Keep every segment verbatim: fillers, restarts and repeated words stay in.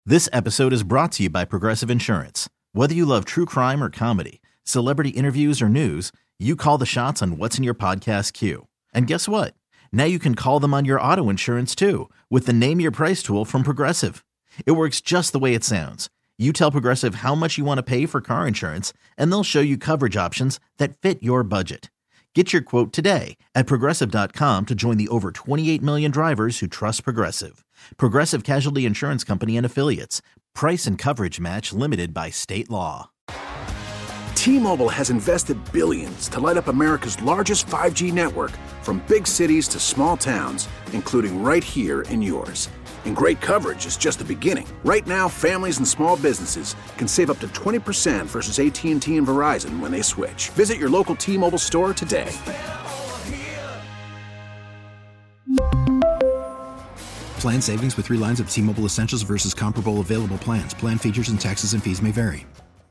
This episode is brought to you by Progressive Insurance. Whether you love true crime or comedy, celebrity interviews or news, you call the shots on what's in your podcast queue. And guess what? Now you can call them on your auto insurance too with the Name Your Price tool from Progressive. It works just the way it sounds. You tell Progressive how much you want to pay for car insurance, and they'll show you coverage options that fit your budget. Get your quote today at Progressive dot com to join the over twenty-eight million drivers who trust Progressive. Progressive Casualty Insurance Company and Affiliates. Price and coverage match limited by state law. T-Mobile has invested billions to light up America's largest five G network, from big cities to small towns, including right here in yours. And great coverage is just the beginning. Right now, families and small businesses can save up to twenty percent versus A T and T and Verizon when they switch. Visit your local T-Mobile store today. Plan savings with three lines of T-Mobile Essentials versus comparable available plans. Plan features and taxes and fees may vary.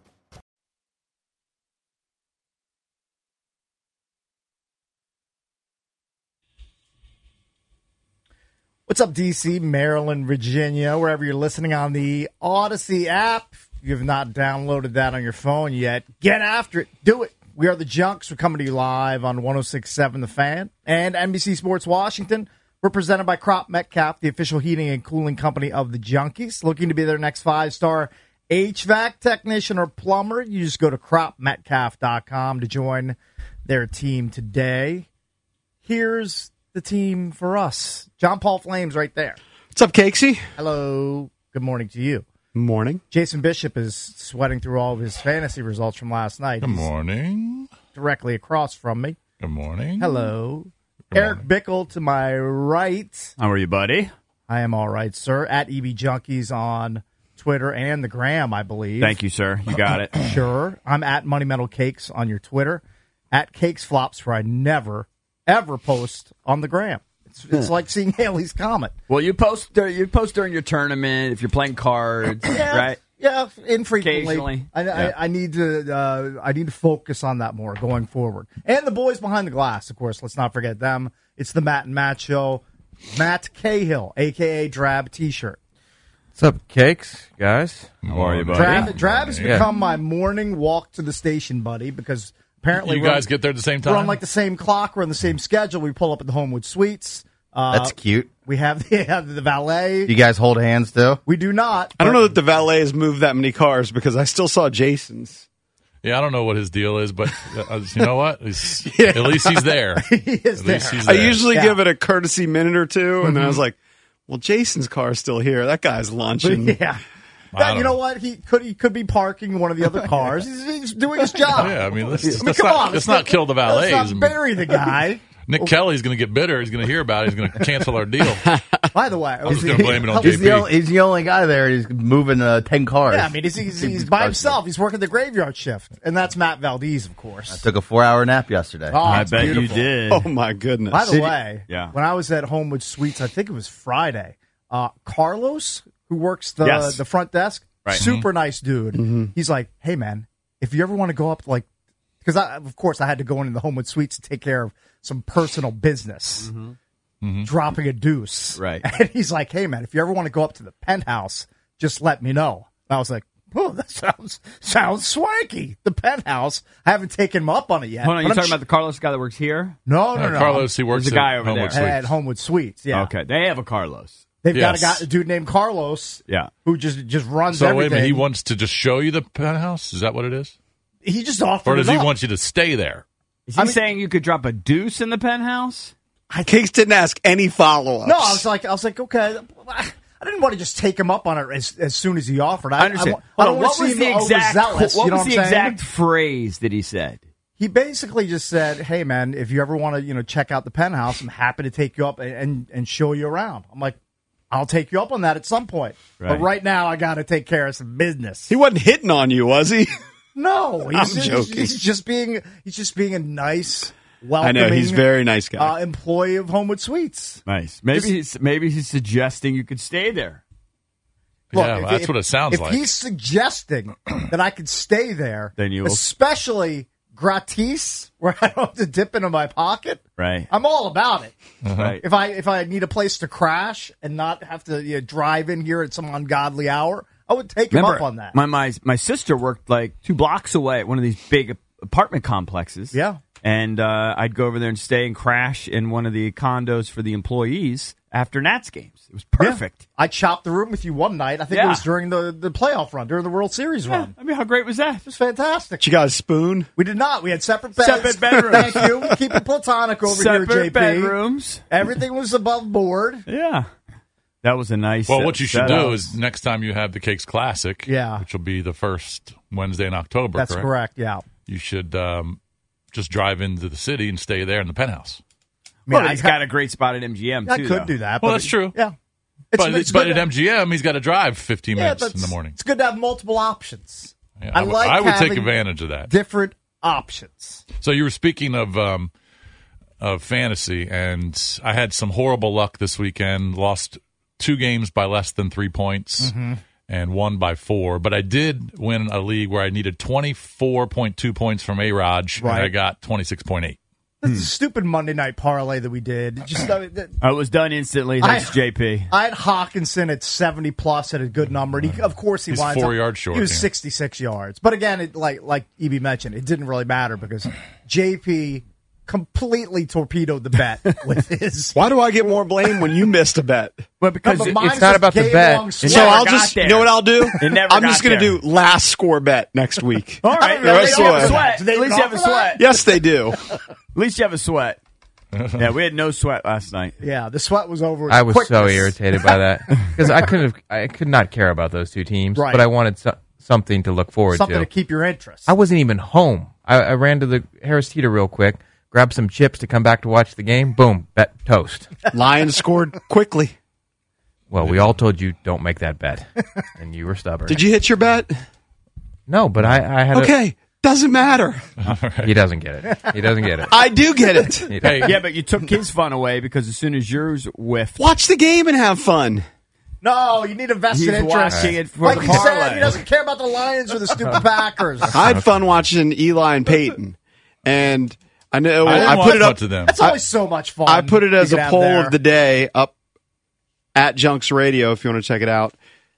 What's up, D C, Maryland, Virginia, wherever you're listening on the Odyssey app. If you have not downloaded that on your phone yet, get after it. Do it. We are the Junks. We're coming to you live on one oh six point seven The Fan and N B C Sports Washington. We're presented by Crop Metcalf, the official heating and cooling company of the Junkies. Looking to be their next five-star H V A C technician or plumber, you just go to crop metcalf dot com to join their team today. Here's the team for us. John Paul Flames right there. What's up, Cakesy? Hello. Good morning to you. Morning. Jason Bishop is sweating through all of his fantasy results from last night. Good He's morning. directly across from me. Good morning. Hello. Good Eric morning. Bickle to my right. How are you, buddy? I am all right, sir. At E B Junkies on Twitter and the Gram, I believe. Thank you, sir. You got it. Sure. I'm at Money Metal Cakes on your Twitter. At Cakes Flops, where I never, ever post on the Gram. It's, it's like seeing Haley's Comet. Well, you post dur- you post during your tournament if you're playing cards, Yeah, right? Yeah, infrequently. Occasionally. I, Yeah. I, I need to. Uh, I need to focus on that more going forward. And the boys behind the glass, of course. Let's not forget them. It's the Matt and Matt Show. Matt Cahill, aka Drab T-shirt. What's up, Cakes, guys? How are you, buddy? Drab, Drab has Yeah. become my morning walk to the station, buddy, because apparently You we're guys on, get there at the same we're on time? like the same clock. We're on the same schedule. We pull up at the Homewood Suites. Uh, That's cute. We have the, have the valet. You guys hold hands, too? We do not. I don't but- know that the valet has moved that many cars because I still saw Jason's. Yeah, I don't know what his deal is, but uh, you know what? He's, At least he's there. He is At there. least he's I there. usually Yeah. give it a courtesy minute or two, and then I was like, well, Jason's car is still here. That guy's launching. Yeah. I That- don't you know know. what? He could he could be parking one of the other cars. He's, he's doing his job. Yeah, I mean, let's, I mean, let's come not, on. let's not kill the valets. Let's not bury the guy. Nick Kelly's going to get bitter. He's going to hear about it. He's going to cancel our deal. By the way, I'm just going to blame it on He's J the, only, P. he's the only guy there. He's moving uh, ten cars. yeah, I mean, he's, he's, he's by himself. He's working the graveyard shift, and that's Matt Valdez, of course. Took a four-hour nap yesterday. Oh, I it's bet beautiful. you did. Oh, my goodness. By the way, Yeah. when I was at Homewood Suites, I think it was Friday. Uh, Carlos, who works the Yes. the front desk, Right. super nice dude. He's like, "Hey, man, if you ever want to go up, like, because I, of course, I had to go into the Homewood Suites to take care of some personal business, dropping a deuce. Right. And he's like, "Hey, man, if you ever want to go up to the penthouse, just let me know." And I was like, "Oh, that sounds sounds swanky." The penthouse. I haven't taken him up on it yet. Hold on, you but I'm talking sh- about the Carlos guy that works here? No, no, Uh, no. Carlos, he works There's a guy at over Homewood there. at Suites. Homewood Suites. Yeah. Okay, they have a Carlos. They've Yes. got a guy, a dude named Carlos. Yeah. Who just just runs So everything. wait a minute. He wants to just show you the penthouse? Is that what it is? He just offered Or does it he up. want you to stay there? Is he I mean- saying you could drop a deuce in the penthouse? Cakes didn't ask any follow-ups. No, I was like, I was like, okay. I didn't want to just take him up on it as, as soon as he offered. I, I understand. I, I Hold don't on, want what to was seem the exact, overzealous. what you know was what the I'm saying? exact phrase that he said? He basically just said, "Hey, man, if you ever want to, you know, check out the penthouse, I'm happy to take you up and, and, and show you around." I'm like, I'll take you up on that at some point. But Right. right now, I got to take care of some business. He wasn't hitting on you, was he? No, he's, I'm just, joking. he's just being he's just being a nice, I welcoming. know, he's a very nice guy. uh, employee of Homewood Suites. Nice. Maybe he's maybe he's suggesting you could stay there. Look, yeah, if- that's if- what it sounds if like. he's suggesting that I could stay there, Then you will- especially gratis, where I don't have to dip into my pocket, Right. I'm all about it. Right. If I if I need a place to crash and not have to you know, drive in here at some ungodly hour, I would take him Remember, up on that. My, my my sister worked like two blocks away at one of these big apartment complexes. Yeah. And uh, I'd go over there and stay and crash in one of the condos for the employees after Nats games. It was perfect. Yeah. I chopped the room with you one night. I think Yeah. it was during the, the playoff run, during the World Series Yeah. run. I mean, how great was that? It was fantastic. Did you guys spoon? We did not. We had separate beds. Separate bedrooms. Thank you. Keep it platonic over Separate here, J P. bedrooms. Everything was above board. Yeah. That was a nice. Well, uh, what you should setup. do is next time you have the Cakes Classic, Yeah. which will be the first Wednesday in October, That's correct? correct, yeah. You should um, just drive into the city and stay there in the penthouse. I mean, Well, I he's ha- got a great spot at M G M, I too. could though. do that. Well, but that's true. Yeah. It's, but it's but good at to- M G M, he's got to drive fifteen yeah, minutes that's- in the morning. It's good to have multiple options. Yeah, I I would- like I would take having advantage of that. Different options. So you were speaking of um, of fantasy, and I had some horrible luck this weekend. Lost two games by less than three points, Mm-hmm. and one by four. But I did win a league where I needed twenty four point two points from A Raj, Right. and I got twenty six point eight. That's a stupid Monday night parlay that we did. It Just I, mean, Oh, it was done instantly. Thanks, I- J P. I had Hawkinson at seventy plus at a good number. And he, of course, he He's winds four up- yards short, He was yeah. sixty six yards. But again, it, like like E B mentioned, it didn't really matter because J P completely torpedoed the bet with his. Why do I get more blame when you missed a bet? Well, because No, but it- mine it's was not about the game bet. long It swing. So never I'll got just, there. you know what I'll do? It never I'm got just going there. to do last score bet next week. All right, The at rest least you have of a it. sweat. Do they At least you have a offer that? sweat. Yes, they do. At least you have a sweat. Yeah, we had no sweat last night. Yeah, the sweat was over. I was so quickness. irritated by that because I could have, I could not care about those two teams, Right. but I wanted so, something to look forward Something to. to keep your interest. I wasn't even home. I, I ran to the Harris Teeter real quick, grabbed some chips to come back to watch the game. Boom, bet toast. Lions scored quickly. Well, we all told you don't make that bet, and you were stubborn. Did you hit your bet? No, but I, I had. Okay, doesn't matter. A, he doesn't get it. He doesn't get it. I do get it. He Hey, Yeah, but you took his fun away because as soon as yours whiffed, Watch the game and have fun. No, you need a vested He's interest. watching it for like the he said, parlay. he doesn't care about the Lions or the stupid Packers. I had fun watching Eli and Peyton, and I know I I, didn't put watch it up much of them. That's always so much fun. I put it as you a can have poll there. of the day up at Junks Radio if you want to check it out.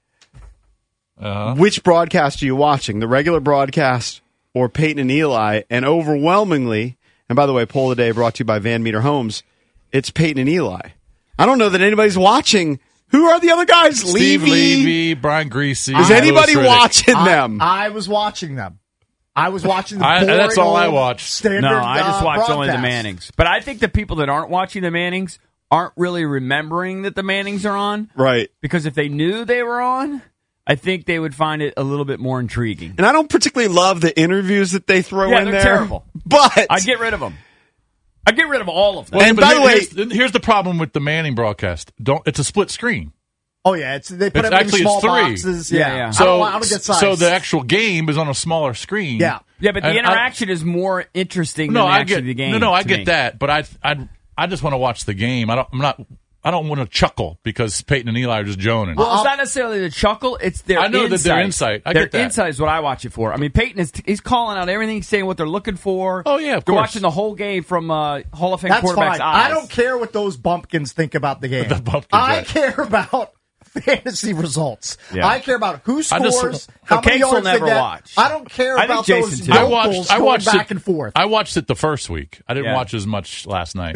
Uh-huh. Which broadcast are you watching? The regular broadcast or Peyton and Eli? And overwhelmingly, and by the way, poll of the day brought to you by Van Meter Homes, it's Peyton and Eli. I don't know that anybody's watching. Who are the other guys? Steve Levy? Levy, Brian Greasy. Is Louis anybody Riddick. watching I, them? I was watching them. I was watching the I- boring that's all I old watched. Standard, no, I just uh, watched only the broadcast. Mannings. But I think the people that aren't watching the Mannings aren't really remembering that the Mannings are on. Right. Because if they knew they were on, I think they would find it a little bit more intriguing. And I don't particularly love the interviews that they throw Yeah, in they're there. terrible. But I'd get rid of them. I'd get rid of all of them. Well, And but by here- the way- here's, here's the problem with the Manning broadcast. Don't it's a split screen. Oh yeah, it's they put It's everything actually in small it's three. boxes. Yeah, Yeah, yeah. I So don't, I don't get size. so the actual game is on a smaller screen. Yeah. Yeah, but the And I- interaction is more interesting No, than I actually get the game. no, no, I to get me. that, but I I I just want to watch the game. I don't. I'm not. I don't want to chuckle because Peyton and Eli are just joning. Well, it's not necessarily the chuckle; it's their. I know that insight. their insight. I their get that. insight is what I watch it for. I mean, Peyton is he's calling out everything, he's saying what they're looking for. Oh, yeah, of You're course. watching the whole game from uh, Hall of Fame That's quarterback's fine. eyes. I don't care what those bumpkins think about the game. The bumpkins, I right. care about fantasy results. Yeah. I care about who I scores, just- how The many Cakes will yards they never get. watch. I don't care I think about Jason those too. I locals watched. I going watched back it, and forth. I watched it the first week. I didn't Yeah. watch as much last night.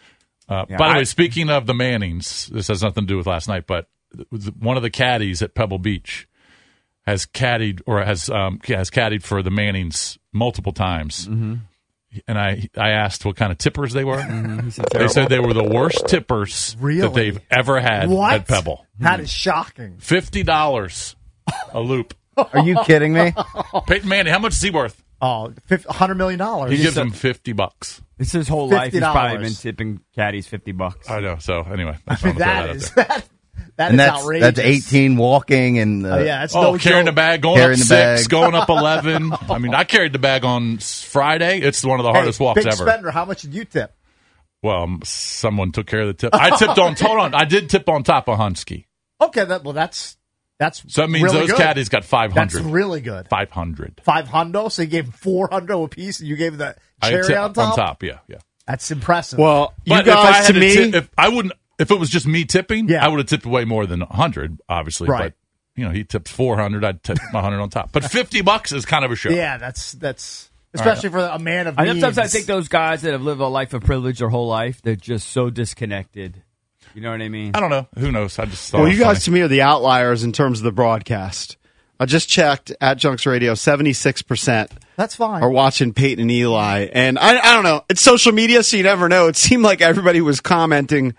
Uh, Yeah, by the I- way, speaking of the Mannings, this has nothing to do with last night, but one of the caddies at Pebble Beach has caddied or has um, has caddied for the Mannings multiple times. Mm-hmm. And I I asked what kind of tippers they were. Mm-hmm. They said they were the worst tippers Really? that they've ever had What? at Pebble. That is shocking. Fifty dollars a loop. Are you kidding me? Peyton Manning, how much is he worth? Oh, one hundred million dollars. He gives him fifty bucks. It's his whole life. He's probably been fifty dollars. tipping caddies fifty bucks. I know. So anyway, I I just mean, wanted to throw that that out is there. that, that And is that's outrageous. that's eighteen walking and uh, Oh, yeah, it's Oh, no carrying joke. the bag, going Carrying up the six, bag. going up eleven. I mean, I carried the bag on s- Friday. It's one of the Hey, hardest walks big ever. spender, how much did you tip? Well, um, someone took care of the tip. I tipped on. Hold on, I did tip on top of Hunsky. Okay, that well, that's That's So that means really those good. caddies got five hundred. That's really good. five hundred. Five hundo. So you gave him four hundo apiece, and you gave the I cherry tip- on top. On top, yeah, yeah. That's impressive. Well, you But if I guys, had to me, tip, if I wouldn't, if it was just me tipping, Yeah. I would have tipped way more than one hundred, obviously. Right. But, you know, he tipped four hundred, I'd tip one hundred on top. But fifty bucks is kind of a show. yeah, that's that's especially for a man of I means. sometimes I think those guys that have lived a life of privilege their whole life, they're just so disconnected. You know what I mean? I don't know. Who knows? I just thought well, it you was guys funny. to me are the outliers in terms of the broadcast. I just checked at Junks Radio, seventy-six percent That's fine. are watching Peyton and Eli. And I, I don't know. It's social media, so you never know. It seemed like everybody was commenting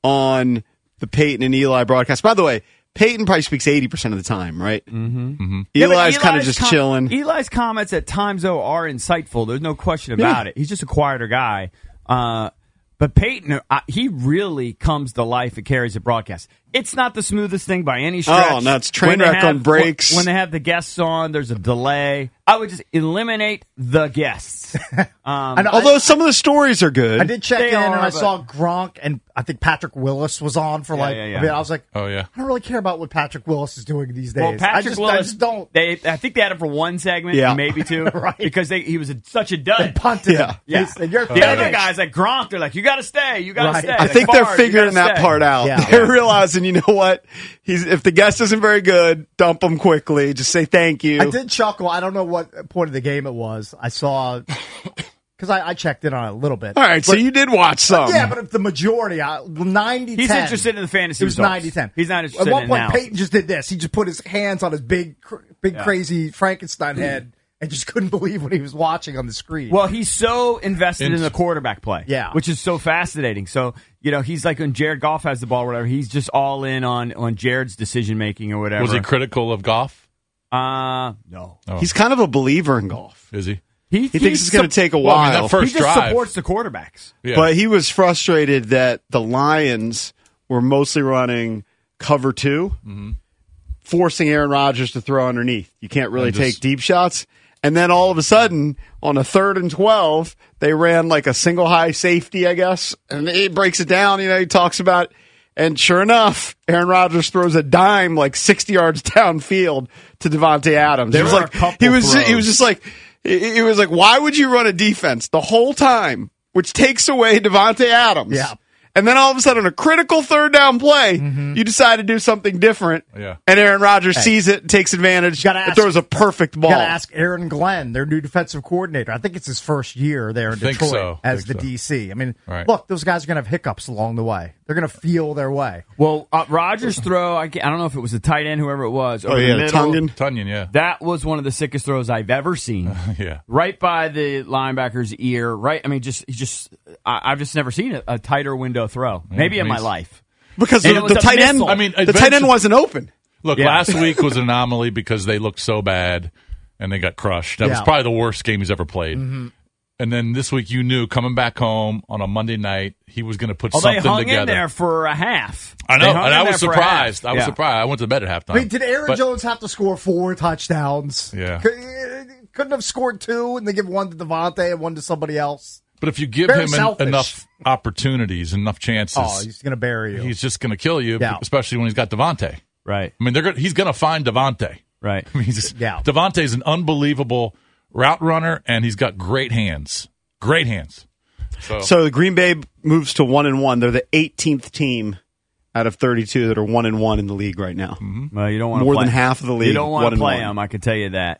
on the Peyton and Eli broadcast. By the way, Peyton probably speaks eighty percent of the time, right? Mm-hmm. Mm-hmm. Yeah, but Eli's kind of just com- chilling. Eli's comments at times, though, are insightful. There's no question about Yeah. it. He's just a quieter guy. Uh, but Peyton, uh, he really comes to life and carries a broadcast. It's not the smoothest thing by any stretch. Oh, no, it's train When they wreck on have- breaks. When, when they have the guests on, there's a delay. I would just eliminate the guests. Um, I know, Although some of the stories are good. I did check They in and are, I but- saw Gronk and I think Patrick Willis was on for Yeah, like. yeah, yeah. I mean, I was like, Oh, yeah. I don't really care about what Patrick Willis is doing these days. Well, I Patrick just, Willis, I just don't. They, I think they had him for one segment, Yeah. maybe two, Right. because they, he was a, such a dud. They punted Yeah. him. Yeah. They said, You're The other finished. guys like Gronk, they're like, you got to stay, you got to Right. stay. I I Like, think they're Favre, you figuring gotta that stay. part out. Yeah. They're realizing, you know what? He's if the guest isn't very good, dump him quickly. Just say thank you. I did chuckle. I don't know what point of the game it was. I saw because I, I checked in on it a little bit. All right, so But- you did watch some. Yeah, but if the majority, uh, ninety ten. He's interested in the fantasy It was results. ninety ten. He's not interested At one in point, analysis. Peyton just did this. He just put his hands on his big, cr- big Yeah. crazy Frankenstein head and just couldn't believe what he was watching on the screen. Well, he's so invested in In- the quarterback play, Yeah. which is so fascinating. So, you know, he's like when Jared Goff has the ball or whatever, he's just all in on, on Jared's decision making or whatever. Was he critical of Goff? Uh, no. Oh. He's kind of a believer in golf. Is he? He, He thinks it's going to take a Well, I while. mean, that first he just drive. supports the quarterbacks. Yeah. But he was frustrated that the Lions were mostly running cover 2 Mm-hmm. forcing Aaron Rodgers to throw underneath. You can't really And just- take deep shots. And then all of a sudden, on a third and twelve, they ran like a single high safety, I guess. And he breaks it down. You know, he talks about, and sure enough, Aaron Rodgers throws a dime like sixty yards downfield to Devontae Adams. There he was were a like, couple he was, he throws. was just like, he was like, why would you run a defense the whole time, which takes away Devontae Adams? Yeah. And then all of a sudden, a critical third down play, you decide to do something different. Yeah. And Aaron Rodgers sees it, takes advantage, Gotta and ask- throws a perfect ball. Got to ask Aaron Glenn, their new defensive coordinator. I think it's his first year there in Think Detroit so. as Think the so. D C. I mean, Right. look, those guys are going to have hiccups along the way. They're going to feel their way. Well, uh, Rodgers' throw, I, can't- I don't know if it was the tight end, whoever it was. Oh, over the yeah, middle, Tunyon. Tunyon, yeah. That was one of the sickest throws I've ever seen. Yeah. Right by the linebacker's ear. Right. I mean, just he just I, I've just never seen a, a tighter window throw. Maybe in my he's- life. Because And the, it was the a tight end, missile. I mean, the tight end eventually- wasn't open. Look, Yeah. last week was an anomaly because they looked so bad and they got crushed. That was Yeah. probably the worst game he's ever played. And then this week, you knew coming back home on a Monday night, he was going to put Oh, they something hung together. in there for a half. I They know, hung and in I there was for a half. surprised. I was Yeah. surprised. I went to bed at halftime. I mean, did Aaron But- Jones have to score four touchdowns? Yeah. Could- Couldn't have scored two and they give one to Devontae and one to somebody else. But if you give Very him en- selfish. enough opportunities, enough chances, Oh, he's going to bury you. he's just going to kill you, Yeah. especially when he's got Devontae. Right. I mean, they're gonna, he's going to find Devontae. Right. I mean, he's just, Yeah. Devontae's an unbelievable route runner, and he's got great hands. Great hands. So, So the Green Bay moves to one and one. They're the eighteenth team out of thirty-two that are one and one in the league right now. Well, you don't want More to play. than half of the league, You don't want one to and play one. them. I can tell you that.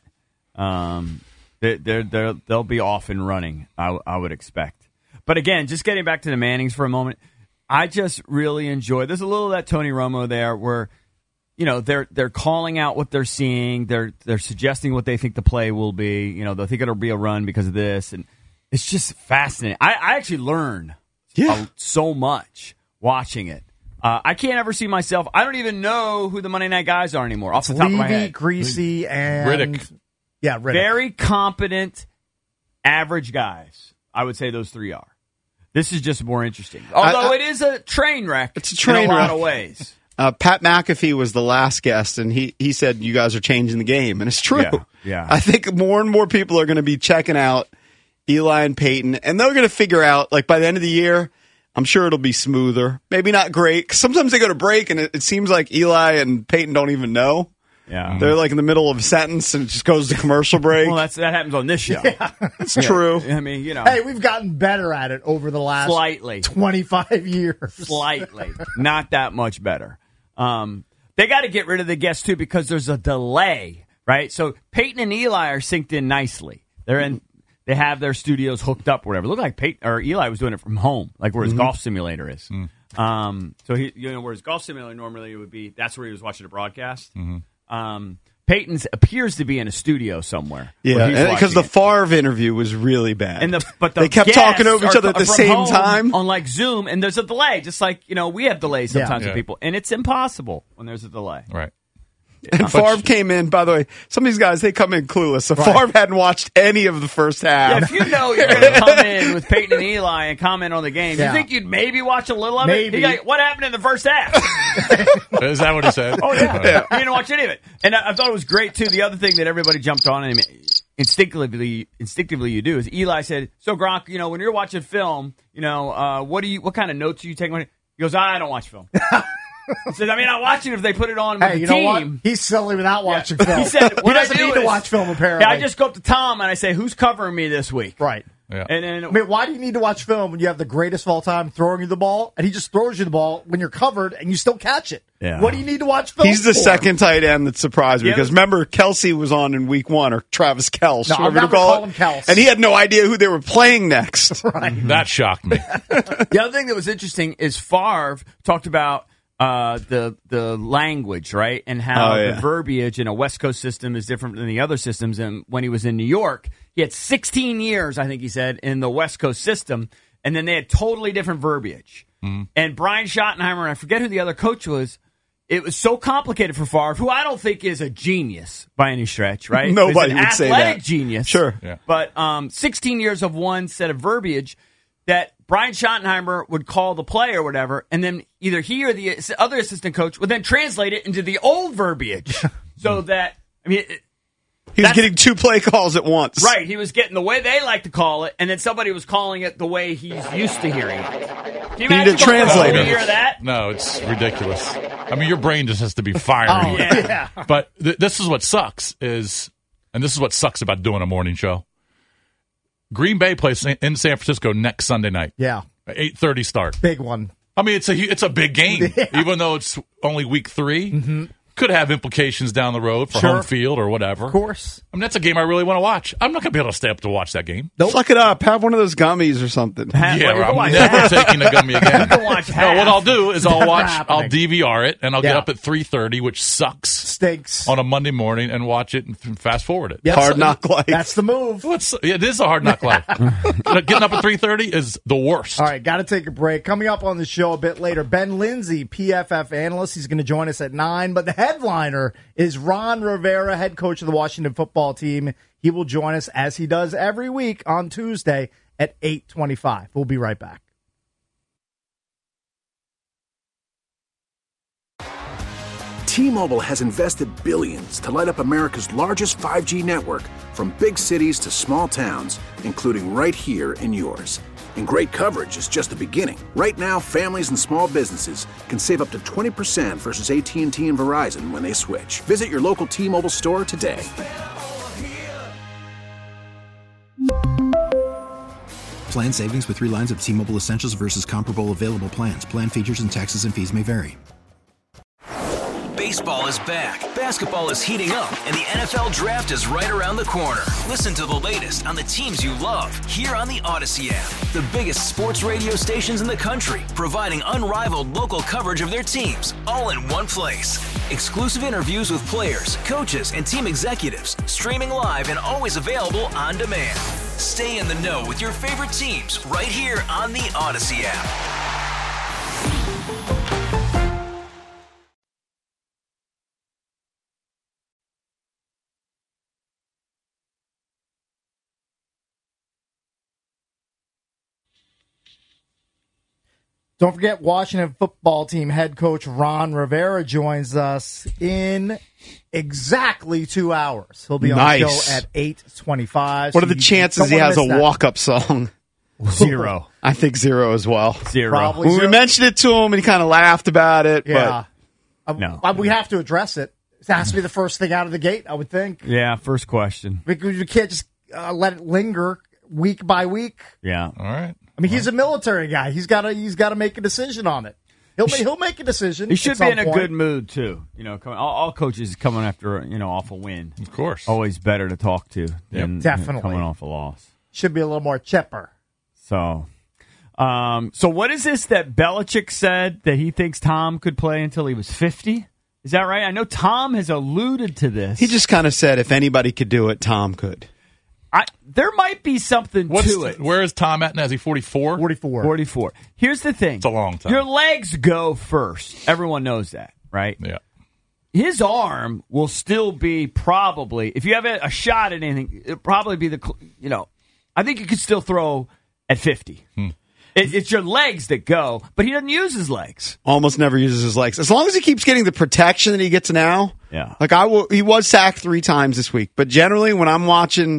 Um, they're, they're, they're, they'll be off and running. I, I would expect. But again, just getting back to the Mannings for a moment, I just really enjoy. There's a little of that Tony Romo there, where you know they're they're calling out what they're seeing. They're they're suggesting what they think the play will be. You know, they think it'll be a run because of this, and it's just fascinating. I, I actually learn Yeah. a- so much watching it. Uh, I can't ever see myself. I don't even know who the Monday Night guys are anymore off the top of my Levy, head. Greasy, and Riddick. Yeah, Riddick. Very competent, average guys. I would say those three are. This is just more interesting. Although I- it is a train wreck. It's a train in a lot wreck. of ways. Uh, Pat McAfee was the last guest, and he, he said, you guys are changing the game. And it's true. Yeah, yeah. I think more and more people are going to be checking out Eli and Peyton, and they're going to figure out, like, by the end of the year, I'm sure it'll be smoother. Maybe not great, 'cause sometimes they go to break, and it, it seems like Eli and Peyton don't even know. Yeah. They're like in the middle of a sentence and it just goes to commercial break. Well, that's that happens on this show. Yeah. It's true. I mean, you know, Hey, we've gotten better at it over the last slightly, twenty-five years. slightly, not that much better. Um, they got to get rid of the guests too because there's a delay, right? So Peyton and Eli are synced in nicely. They're in. They have their studios hooked up, or whatever. It looked like Peyton or Eli was doing it from home, like where his Mm-hmm. golf simulator is. Mm. Um, so he, you know, where his golf simulator normally would be, that's where he was watching the broadcast. Mm-hmm. Um, Peyton's appears to be in a studio somewhere. Yeah, where he's because the watching Favre interview was really bad. it. and the but the they kept guests talking over each are other at the from same home time. on like Zoom, and there's a delay, just like you know we have delays Yeah. sometimes Yeah. with people, and it's impossible when there's a delay. Right. And Favre came in, by the way, some of these guys, they come in clueless. So Favre hadn't watched any of the first half. Yeah, if you know you're going to come in with Peyton and Eli and comment on the game, Yeah. you think you'd maybe watch a little of Maybe. it? He like, what happened in the first half? Is that what he said? Oh, yeah. You didn't watch any of it. And I, I thought it was great, too. The other thing that everybody jumped on, and instinctively instinctively you do, is Eli said, so, Gronk, you know, when you're watching film, you know, uh, what do you, what kind of notes are you taking? He goes, I don't watch film. He says, I mean, I watch it if they put it on with Hey, the you team. know what? He's silly without watching Yeah. film. He said, he what I doesn't do need to is- watch film, apparently. Yeah, I just go up to Tom and I say, who's covering me this week? Right. Yeah. And then I mean, why do you need to watch film when you have the greatest of all time throwing you the ball, and he just throws you the ball when you're covered and you still catch it? Yeah. What do you need to watch film He's the for? second tight end that surprised me Yeah, because but- remember Kelsey was on in week one or Travis Kelce, No, I'll whatever you never call call it, him Kelce. and he had no idea who they were playing next. That shocked me. The other thing that was interesting is Favre talked about uh, the the language, right, and how Oh, yeah. the verbiage in a West Coast system is different than the other systems. And when he was in New York, he had sixteen years, I think he said, in the West Coast system, and then they had totally different verbiage. And Brian Schottenheimer, and I forget who the other coach was. It was so complicated for Favre, who I don't think is a genius by any stretch, right? Nobody He's an would say athletic that. genius, Sure. Yeah. but um, sixteen years of one set of verbiage that Brian Schottenheimer would call the play or whatever, and then either he or the other assistant coach would then translate it into the old verbiage, so that I mean, it, He was That's- getting two play calls at once. right? He was getting the way they like to call it, and then somebody was calling it the way he's used to hearing it. Can you He imagine need a going from translator. a year of that? No, it's ridiculous. I mean, your brain just has to be firing. Oh, Yeah. yeah. But th- this is what sucks is, and this is what sucks about doing a morning show. Green Bay plays in San Francisco next Sunday night. Yeah. eight thirty start. Big one. I mean, it's a hu- it's a big game, even though it's only week three. Mm-hmm. Could have implications down the road for Sure. home field or whatever. Of course. I mean, that's a game I really want to watch. I'm not going to be able to stay up to watch that game. Suck it up. Have one of those gummies or something. Ha- Yeah, well, you can I'm watch never half. taking a gummy again. You can watch No, half. what I'll do is I'll Never watch, happening. I'll D V R it, and I'll get Yeah. up at three thirty, which sucks, Stinks. on a Monday morning and watch it and fast forward it. Yes, Hard knock life. That's the move. Well, it's, it is a hard knock life. Getting up at three thirty is the worst. All right, got to take a break. Coming up on the show a bit later, Ben Lindsay, P F F analyst. He's going to join us at nine. But the headliner is Ron Rivera, head coach of the Washington football team. He will join us, as he does every week, on Tuesday at eight twenty-five. We'll be right back. T-Mobile has invested billions to light up America's largest five G network, from big cities to small towns, including right here in yours. And great coverage is just the beginning. Right now, families and small businesses can save up to twenty percent versus A T and T and Verizon when they switch. Visit your local T-Mobile store today. Plan savings with three lines of T-Mobile Essentials versus comparable available plans. Plan features and taxes and fees may vary. Baseball is back, basketball is heating up, and the N F L Draft is right around the corner. Listen to the latest on the teams you love here on the Odyssey app. The biggest sports radio stations in the country, providing unrivaled local coverage of their teams, all in one place. Exclusive interviews with players, coaches, and team executives, streaming live and always available on demand. Stay in the know with your favorite teams right here on the Odyssey app. Don't forget, Washington football team head coach Ron Rivera joins us in exactly two hours. He'll be on Nice. the show at eight twenty-five. What are the chances he has a walk-up song? Zero. I think zero as well. Zero. Probably When we zero. mentioned it to him, and he kind of laughed about it. Yeah. No. Uh, we have to address it. It has to be the first thing out of the gate, I would think. Yeah, first question. Because you can't just uh, let it linger week by week. Yeah. All right. I mean, he's a military guy. He's got to he's got to make a decision on it. He'll he'll make a decision. He should at be some in a point. good mood too. You know, coming, all, all coaches coming after you know off a win. Of course. Always better to talk to than Definitely. coming off a loss. Should be a little more chipper. So, um, so what is this that Belichick said that he thinks Tom could play until he was fifty? Is that right? I know Tom has alluded to this. He just kind of said if anybody could do it, Tom could. I, there might be something What's to it. Where is Tom at now? Is he forty-four? forty-four. forty-four. Here's the thing. It's a long time. Your legs go first. Everyone knows that, right? Yeah. His arm will still be probably, if you have a, a shot at anything, it'll probably be the, cl- you know, I think you could still throw at fifty. Hmm. It, it's your legs that go, but he doesn't use his legs. Almost never uses his legs. As long as he keeps getting the protection that he gets now. Yeah. Like I will, he was sacked three times this week, but generally when I'm watching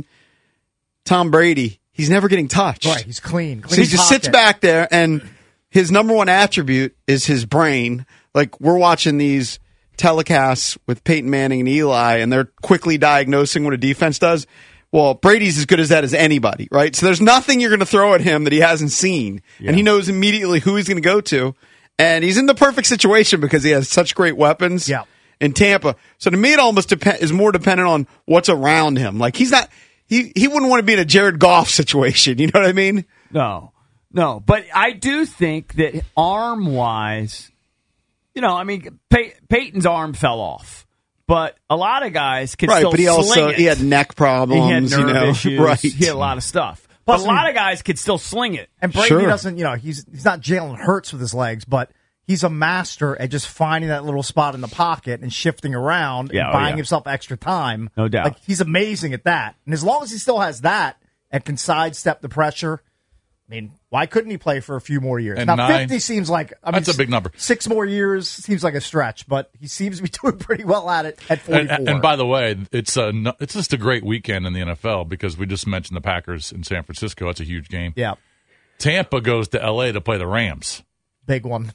Tom Brady, he's never getting touched. Right, he's clean. So clean he just pocket. sits back there, and his number one attribute is his brain. Like, we're watching these telecasts with Peyton Manning and Eli, and they're quickly diagnosing what a defense does. Well, Brady's as good as that as anybody, right? So there's nothing you're going to throw at him that he hasn't seen, Yeah. and he knows immediately who he's going to go to. And he's in the perfect situation because he has such great weapons Yeah. in Tampa. So to me, it almost dep- is more dependent on what's around him. Like, he's not... He he wouldn't want to be in a Jared Goff situation. You know what I mean? No, no. But I do think that arm-wise, you know, I mean, Pey- Peyton's arm fell off. But a lot of guys can Right, still but he sling also it. he had neck problems. He had nerve you know? issues. Right. He had a lot of stuff. Plus, but a lot of guys could still sling it. And Brady Sure. doesn't, you know, he's he's not Jalen Hurts with his legs, but he's a master at just finding that little spot in the pocket and shifting around Yeah, and oh, buying yeah. himself extra time. No doubt. Like, he's amazing at that. And as long as he still has that and can sidestep the pressure, I mean, why couldn't he play for a few more years? And now, nine- fifty seems like, I mean, That's a big number. Six more years seems like a stretch, but he seems to be doing pretty well at it at forty-four. And, and by the way, it's a no- it's just a great weekend in the N F L because we just mentioned the Packers in San Francisco. That's a huge game. Yeah, Tampa goes to L A to play the Rams. big one.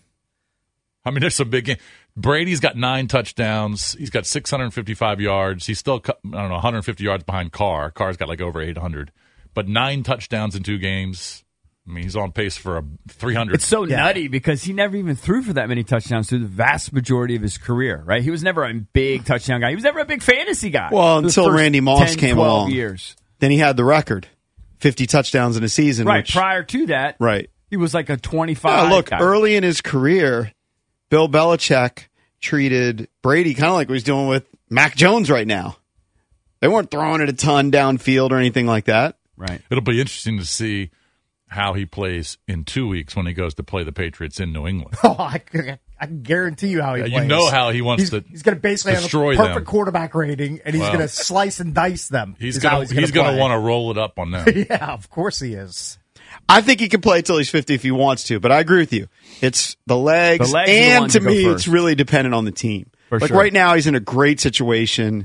I mean, there's some big game. Brady's got nine touchdowns. He's got six hundred fifty-five yards. He's still, I don't know, one hundred fifty yards behind Carr. Carr's got like over eight hundred. But nine touchdowns in two games. I mean, he's on pace for a three hundred. It's so Yeah. nutty because he never even threw for that many touchdowns through the vast majority of his career, right? He was never a big touchdown guy. He was never a big fantasy guy. Well, for the until first Randy Moss ten, came twelve along. years. Then he had the record, fifty touchdowns in a season. Right. Which, Prior to that, right. he was like a twenty-five. Yeah, look, guy. early in his career, Bill Belichick treated Brady kind of like what he's doing with Mac Jones right now. They weren't throwing it a ton downfield or anything like that. Right. It'll be interesting to see how he plays in two weeks when he goes to play the Patriots in New England. Oh, I, can- I can guarantee you how he Yeah, you plays. know how he wants he's, to He's going to basically destroy have a perfect them. quarterback rating, and he's Well, going to slice and dice them. He's is how gonna he's gonna gonna play. want to roll it up on them. Yeah, of course he is. I think he can play till he's fifty if he wants to, but I agree with you. It's the legs, The legs are the and one to to go me, first. it's really dependent on the team. For like sure. right now, he's in a great situation.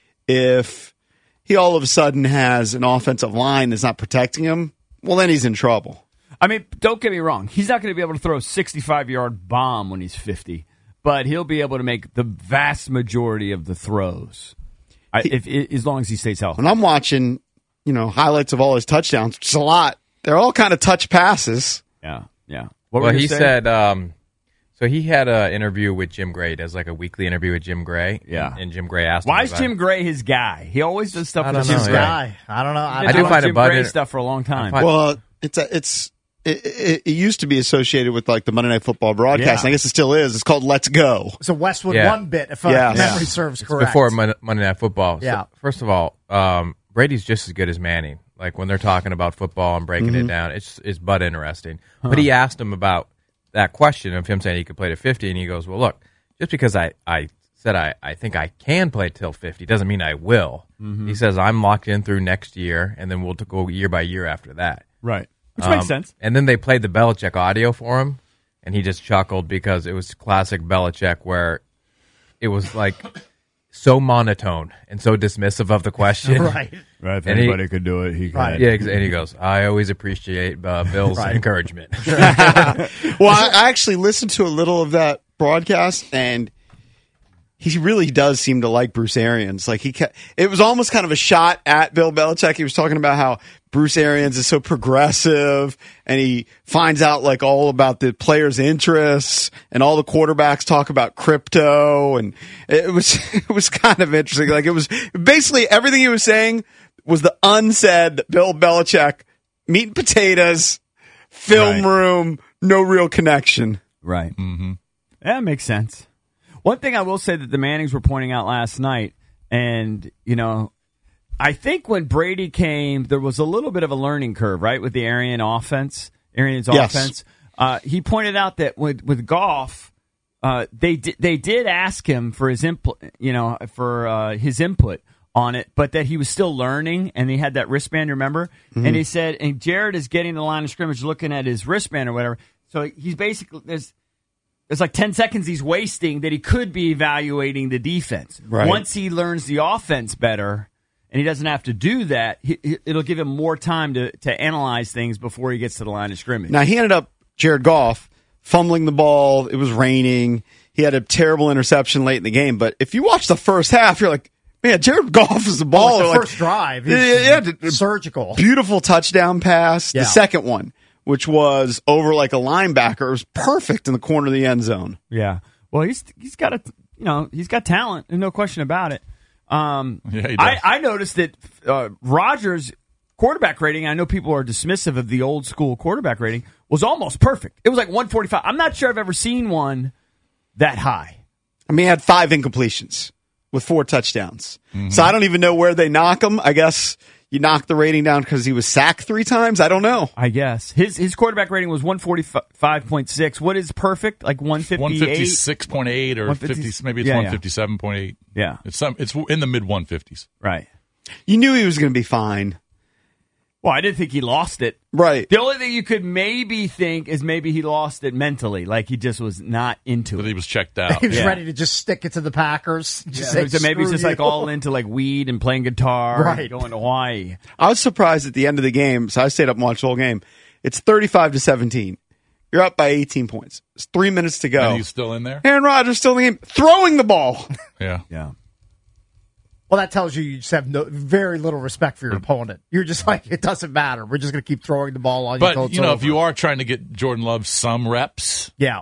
If he all of a sudden has an offensive line that's not protecting him, well, then he's in trouble. I mean, don't get me wrong. He's not going to be able to throw a sixty-five-yard bomb when he's fifty, but he'll be able to make the vast majority of the throws, I, if, if as long as he stays healthy. When I'm watching, you know, highlights of all his touchdowns, which is a lot, they're all kind of touch passes. Yeah, yeah. What well, were you he saying? said. Um, so he had an interview with Jim Gray. He does like a weekly interview with Jim Gray. Yeah. and, and Jim Gray asked Why him is about Jim it. Gray his guy? He always does stuff I with don't Jim know, Gray. yeah. Guy, I don't know. I, Been I do doing find it Jim Gray bugging- stuff for a long time. find- Well, it's a, it's it, it, it used to be associated with like the Monday Night Football broadcast. Yeah. And I guess it still is. It's called Let's Go. it's a Westwood Yeah. One bit, if uh, Yes. memory Yeah. serves It's correct. before Mon- Monday Night Football. So, Yeah. first of all, um, Brady's just as good as Manning. Like when they're talking about football and breaking Mm-hmm. it down, it's it's but interesting. But he asked him about that question of him saying he could play to fifty, and he goes, "Well, look, just because I, I said I, I think I can play till fifty doesn't mean I will." Mm-hmm. He says I'm locked in through next year, and then we'll t- go year by year after that. Right. Which Um, makes sense. And then they played the Belichick audio for him, and he just chuckled because it was classic Belichick, where it was like so monotone and so dismissive of the question. Right. Right. If And he- anybody could do it, he could. Right. Yeah, ex- and he goes, "I always appreciate uh, Bill's Right. encouragement." Well, I, I actually listened to a little of that broadcast, and he really does seem to like Bruce Arians. Like he, kept, it was almost kind of a shot at Bill Belichick. He was talking about how Bruce Arians is so progressive, and he finds out like all about the players' interests, and all the quarterbacks talk about crypto, and it was it was kind of interesting. Like it was basically everything he was saying was the unsaid Bill Belichick meat and potatoes, film Right. room, no real connection. Right. Mm-hmm. That makes sense. One thing I will say that the Mannings were pointing out last night, and, you know, I think when Brady came, there was a little bit of a learning curve, right, with the Arian offense, Arians Yes. offense. Uh, he pointed out that with, with Goff, uh, they, di- they did ask him for his input, you know, for uh, his input on it, but that he was still learning, and he had that wristband, remember? Mm-hmm. And he said, and Jared is getting the line of scrimmage looking at his wristband or whatever. So he's basically, there's there's like ten seconds he's wasting that he could be evaluating the defense. Right. Once he learns the offense better, and he doesn't have to do that, he, he- it'll give him more time to, to analyze things before he gets to the line of scrimmage. Now, he ended up, Jared Goff, fumbling the ball. It was raining. He had a terrible interception late in the game. But if you watch the first half, you're like, man, Jared Goff is the ball. Like the Like, first drive, Yeah, he's yeah, yeah. surgical. Beautiful touchdown pass. Yeah. The second one, which was over like a linebacker, it was perfect in the corner of the end zone. Yeah. Well, he's he's got a you know he's got talent, and no question about it. Um, Yeah, he does. I, I noticed that uh, Rodgers' quarterback rating. I know people are dismissive of the old school quarterback rating. Was almost perfect. It was like one forty-five. I'm not sure I've ever seen one that high. I mean, he had five incompletions with four touchdowns. Mm-hmm. So I don't even know where they knock him. I guess you knock the rating down because he was sacked three times. I don't know. I guess his his quarterback rating was one forty-five point six. What is perfect? Like one fifty-eight? one fifty-six point eight or one fifty fifty, maybe it's yeah, yeah. one fifty-seven point eight. Yeah. It's some. It's in the mid one fifties. Right. You knew he was going to be fine. Well, I didn't think he lost it. Right. The only thing you could maybe think is maybe he lost it mentally, like he just was not into But it. he was checked out. He was Yeah. ready to just stick it to the Packers. Just say, So maybe he's "Screw just like you." all into like weed and playing guitar, Right. and going to Hawaii. I was surprised at the end of the game, so I stayed up and watched the whole game. It's thirty-five to seventeen. You're up by eighteen points. It's three minutes to go. And he's still in there. Aaron Rodgers still in the game, throwing the ball. Yeah. Yeah. Well, that tells you you just have no, very little respect for your opponent. You're just like, it doesn't matter. We're just going to keep throwing the ball on you. till But it's you know, over. if you are trying to get Jordan Love some reps, yeah,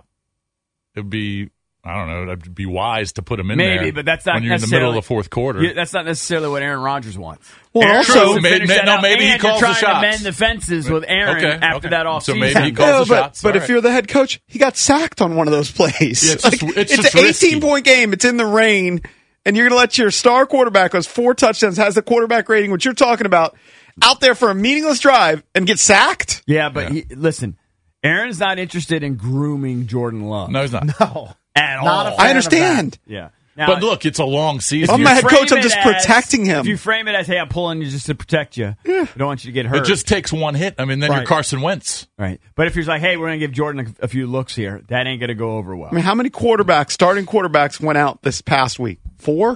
it would be I don't know. It'd be wise to put him in Maybe, there but that's not when you're in the necessarily- middle of the fourth quarter. Yeah, that's not necessarily what Aaron Rodgers wants. Well, Aaron also- wants to May- finish may- that no, out, maybe he and calls you're the trying to shots. mend the fences with Aaron Okay, after okay. that off So season. maybe he calls Yeah, the but, shots. but All if right. you're the head coach, he got sacked on one of those plays. Yeah, it's just- it's just an risky. eighteen-point game. It's in the rain, and you're going to let your star quarterback, who has four touchdowns, has the quarterback rating, which you're talking about, out there for a meaningless drive and get sacked? Yeah, but Yeah. He, listen, Aaron's not interested in grooming Jordan Love no, he's not. no, at not a all. fan I understand. Yeah. Now, But look, it's a long season. I'm you my head frame coach, I'm it just as- protecting him. If you frame it as, hey, I'm pulling you just to protect you, I don't want you to get hurt. It just takes one hit. I mean, then you're Right. Carson Wentz. Right. But if you're like, hey, we're going to give Jordan a, a few looks here, that ain't going to go over well. I mean, how many quarterbacks, starting quarterbacks, went out this past week? Four?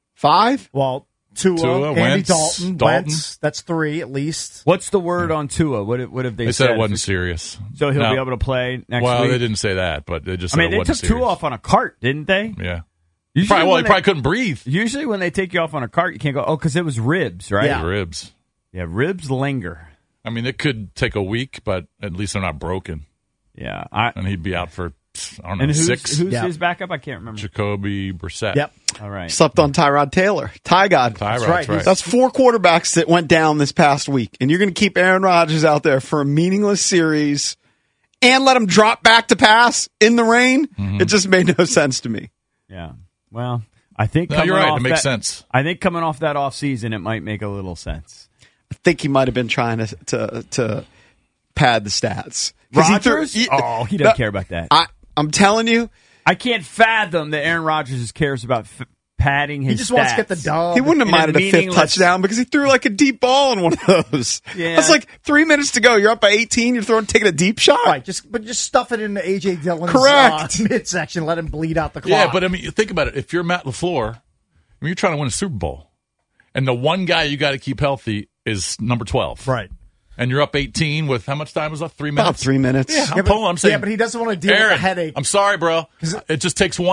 Five? Well, Tua, Tua, Andy Wentz, Dalton, Dalton. Wentz. That's three at least. What's the word on Tua? What, what have they, They said? said it wasn't serious. So he'll No. be able to play next Well, week? they didn't say that, but they just I said mean, it they wasn't took serious. Tua off on a cart, didn't they? Yeah. Usually Probably, well, when he probably they- couldn't breathe. Usually when they take you off on a cart, you can't go, oh, because it was ribs, right? Yeah. Ribs. Yeah, ribs linger. I mean, it could take a week, but at least they're not broken. Yeah. I, And he'd be out for, I don't know, and who's, six. who's Yeah. his backup? I can't remember. Jacoby Brissett. Yep. All right. Slept on Tyrod Taylor. Ty God. Tyrod's right. right. That's four quarterbacks that went down this past week. And you're going to keep Aaron Rodgers out there for a meaningless series and let him drop back to pass in the rain? Mm-hmm. It just made no sense to me. Yeah. Well, I think No, coming you're right. off It makes that- sense. I think coming off that off season, it might make a little sense. I think he might have been trying to to, to pad the stats. 'Cause he threw- Rodgers? he- oh, he doesn't uh, care about that. I, I'm telling you, I can't fathom that Aaron Rodgers cares about f- padding his He just wants to get the stats. dub. he wouldn't have in a minded a fifth meaningless- touchdown because he threw like a deep ball in one of those. Yeah. That's like three minutes to go. You're up by eighteen. You're throwing, taking a deep shot. Right, just but just stuff it into A J Dillon's Correct. uh, midsection, let him bleed out the clock. Yeah, but I mean, think about it. If you're Matt LaFleur, I mean, you're trying to win a Super Bowl, and the one guy you got to keep healthy is number twelve. right. And you're up eighteen with how much time was left? Three About minutes? three minutes. Yeah, I'm Yeah, but- pulling. I'm saying, yeah, but he doesn't want to deal with Aaron, the headache. I'm sorry, bro. It just takes one hit.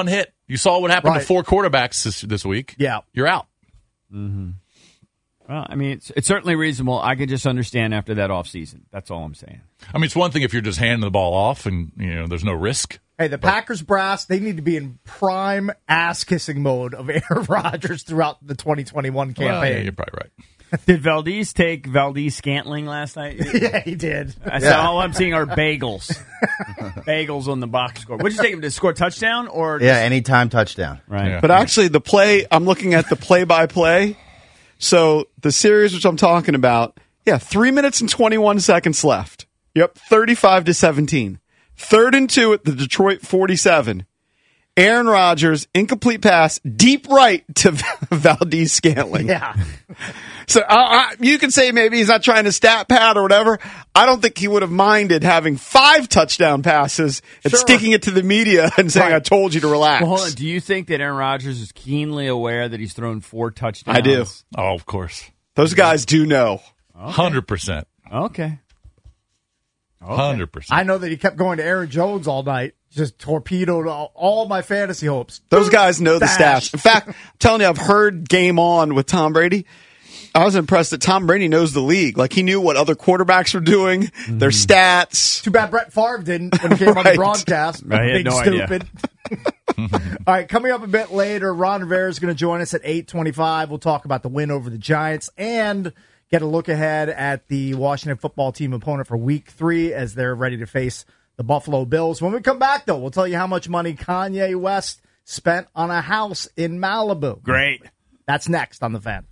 You saw what happened Right. to four quarterbacks this, this week. Yeah. You're out. Mm-hmm. Well, I mean, it's, it's certainly reasonable. I can just understand after that offseason. That's all I'm saying. I mean, it's one thing if you're just handing the ball off and, you know, there's no risk. Hey, the Packers brass, they need to be in prime ass-kissing mode of Aaron Rodgers throughout the twenty twenty-one campaign. Well, yeah, you're probably right. Did Valdez take Valdez Scantling last night? Yeah, he did. I said all I'm seeing are bagels. Bagels on the box score. What did you take him to score a touchdown? Or Yeah, anytime touchdown. Right. Yeah. But actually, the play, I'm looking at the play-by-play. So the series which I'm talking about, yeah, three minutes and twenty-one seconds left. Yep, thirty-five to seventeen. Third and two at the Detroit forty-seven. Aaron Rodgers, incomplete pass, deep right to Valdez Scantling. Yeah. So uh, I, you can say maybe he's not trying to stat pad or whatever. I don't think he would have minded having five touchdown passes and Sure. sticking it to the media and saying, Right. I told you to relax. Well, hold on. Do you think that Aaron Rodgers is keenly aware that he's thrown four touchdowns? I do. Oh, of course. Those guys do know. one hundred percent. Okay. one hundred percent. I know that he kept going to Aaron Jones all night, just torpedoed all, all my fantasy hopes. Those guys know the Bashed. stats. In fact, I'm telling you, I've heard Game On with Tom Brady. I was impressed that Tom Brady knows the league. Like, he knew what other quarterbacks were doing, their stats. Too bad Brett Favre didn't when he came on the Right. broadcast. Right, he had Big no idea. stupid. All right, coming up a bit later, Ron Rivera is going to join us at eight twenty-five. We'll talk about the win over the Giants and get a look ahead at the Washington football team opponent for week three as they're ready to face the Buffalo Bills. When we come back, though, we'll tell you how much money Kanye West spent on a house in Malibu. Great. That's next on The Fan.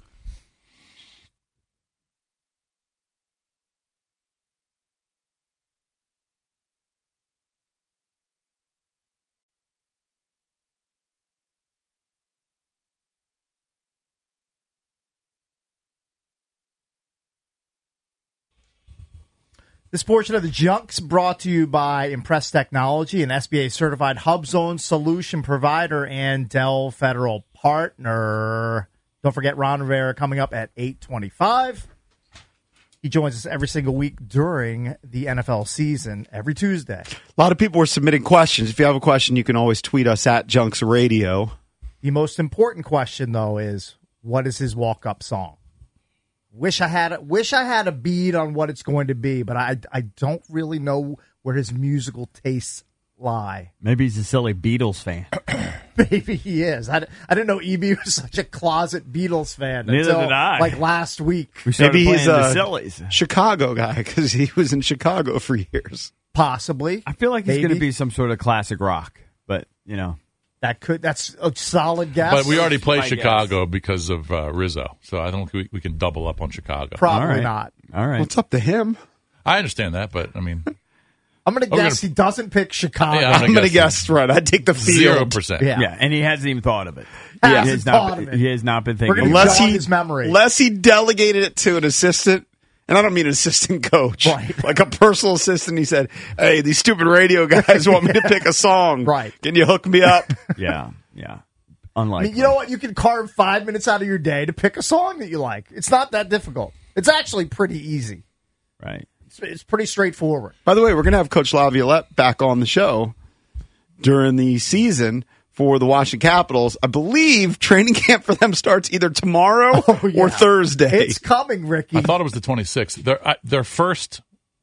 This portion of the Junks brought to you by Impress Technology, an S B A-certified Hub Zone solution provider and Dell Federal partner. Don't forget Ron Rivera coming up at eight twenty-five. He joins us every single week during the N F L season, every Tuesday. A lot of people were submitting questions. If you have a question, you can always tweet us at Junks Radio. The most important question, though, is what is his walk-up song? Wish I had a, wish I had a bead on what it's going to be, but I I don't really know where his musical tastes lie. Maybe he's a silly Beatles fan. Maybe he is. I, I didn't know E B was such a closet Beatles fan Neither until did I. like last week. We started Maybe he's playing the a sillies. Chicago guy because he was in Chicago for years. Possibly. I feel like he's Maybe. going to be some sort of classic rock, but, you know. That could. That's a solid guess. But we already played my Chicago because of uh, Rizzo, so I don't think we, we can double up on Chicago. Probably All right. not. All right. What's up to him? I understand that, but I mean, I'm going to Oh, we're guess gonna- he doesn't pick Chicago. Yeah, I'm going to guess guess right. I take the field. zero percent. Yeah. Yeah, and he hasn't even thought of it. Hasn't he, has thought not, of it. he has not been We're thinking. gonna about Unless jog he, his memory. unless he delegated it to an assistant, and I don't mean an assistant coach, Right. like a personal assistant. He said, "Hey, these stupid radio guys want me to pick a song. Right. Can you hook me up?" it. Yeah, yeah. I Unlikely. mean, you know what? You can carve five minutes out of your day to pick a song that you like. It's not that difficult. It's actually pretty easy. Right. It's, it's pretty straightforward. By the way, we're going to have Coach Laviolette back on the show during the season for the Washington Capitals. I believe training camp for them starts either tomorrow Oh, yeah. or Thursday. It's coming, Ricky. I thought it was the twenty-sixth. Their I, their first,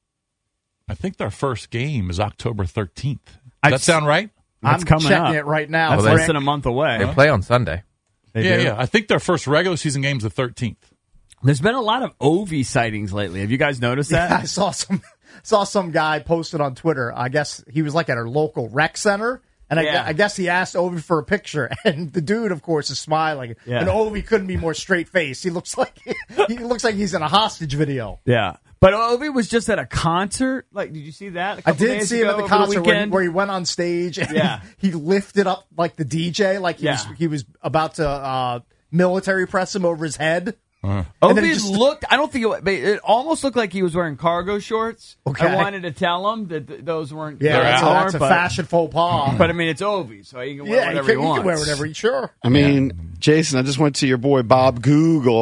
I think their first game is October thirteenth. Does I- that sound right? That's I'm coming checking up. it right now. That's Well, less Rick. than a month away. They play on Sunday. They yeah, do. yeah. I think their first regular season game is the thirteenth. There's been a lot of Ovi sightings lately. Have you guys noticed that? I saw some saw some guy posted on Twitter. I guess he was like at a local rec center, and I, Yeah. I guess he asked Ovi for a picture, and the dude, of course, is smiling. Yeah. And Ovi couldn't be more straight faced. He looks like he looks like he's in a hostage video. Yeah. But Ovi was just at a concert. Like, did you see that? A I couple did days see him ago at the over concert where, he- weekend? where he went on stage and Yeah. he lifted up like the D J, like he Yeah. was he was about to uh, military press him over his head. Uh-huh. And then Ovi he just- looked. I don't think it, but it almost looked like he was wearing cargo shorts. Okay. I wanted to tell him that th- those weren't. Yeah, They're that's a, out. that's a but, fashion faux pas. But I mean, it's Ovi, so he can wear yeah, you whatever can, he you wants. can wear whatever. you Sure. I mean, Jason, I just went to your boy Bob Google,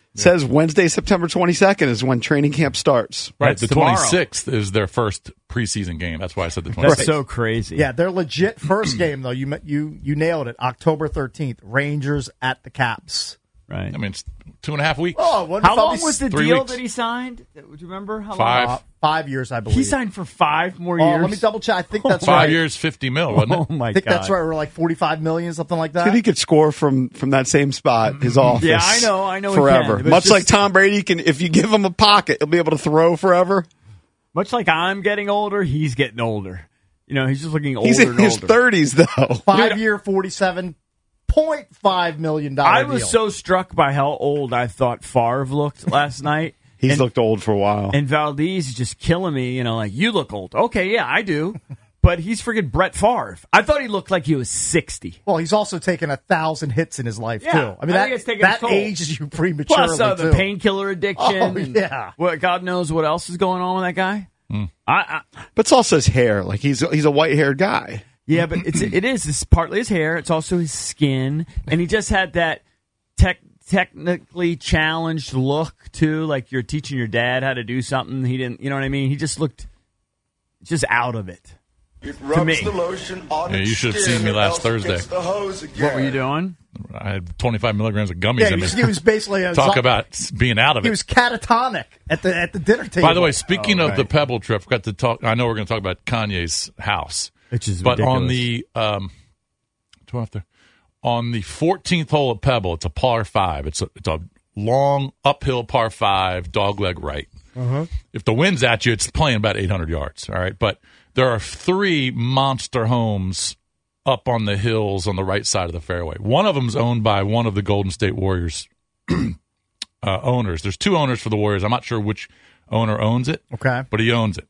It says Wednesday, September twenty-second is when training camp starts. Right. That's The tomorrow. twenty-sixth is their first preseason game. That's why I said the That's twenty-sixth. so crazy. Yeah, their legit first game though. You you you nailed it. October thirteenth, Rangers at the Caps. Right. I mean, it's two and a half weeks. Oh, what How if I'll long be was the three deal weeks. that he signed? Do you remember? How Five. long? uh, five years, I believe. He signed for five more Oh, years. let me double check. I think that's Five right. years, fifty mil, wasn't it? Oh my I think god! that's right. We're like forty-five million, something like that. Dude, he could score from, from that same spot, his office. Yeah, I know, I know he Forever. can, but Much it's like just- Tom Brady can, if you give him a pocket, he'll be able to throw forever. Much like I'm getting older, he's getting older. You know, he's just looking older He's in and his older. thirties, though. Five year, forty-seven point five million dollar I deal. was so struck by how old I thought Favre looked last night. He's and, looked old for a while. and Valdez is just killing me. You know, like, you look old. Okay, yeah, I do. But he's freaking Brett Favre. I thought he looked like he was sixty. Well, he's also taken a thousand hits in his life Yeah, too. I mean, I think it's that, taken that its toll. ages you prematurely Plus uh, the too. painkiller addiction. Oh, and yeah. What, God knows what else is going on with that guy. I, I, But it's also his hair. Like, he's he's a white-haired guy. yeah, but it's it is. It's partly his hair. It's also his skin, and he just had that tech, technically challenged look too. Like you're teaching your dad how to do something. He didn't. You know what I mean? He just looked just out of it. To me. Yeah, you should have seen me last Thursday. What were you doing? I had twenty-five milligrams of gummies Yeah, in he me. was, he was basically a Talk zo- about being out of He it. was catatonic at the at the dinner table. By the way, speaking Oh, of right. the Pebble trip, got to talk. I know we're going to talk about Kanye's house, Which is but on ridiculous. the um, twelfth, on the fourteenth hole of Pebble, it's a par five. It's a it's a long uphill par five, dogleg right. Uh-huh. If the wind's at you, it's playing about eight hundred yards. All right, but there are three monster homes up on the hills on the right side of the fairway. One of them's owned by one of the Golden State Warriors uh, owners. There's two owners for the Warriors. I'm not sure which owner owns it. Okay. But he owns it.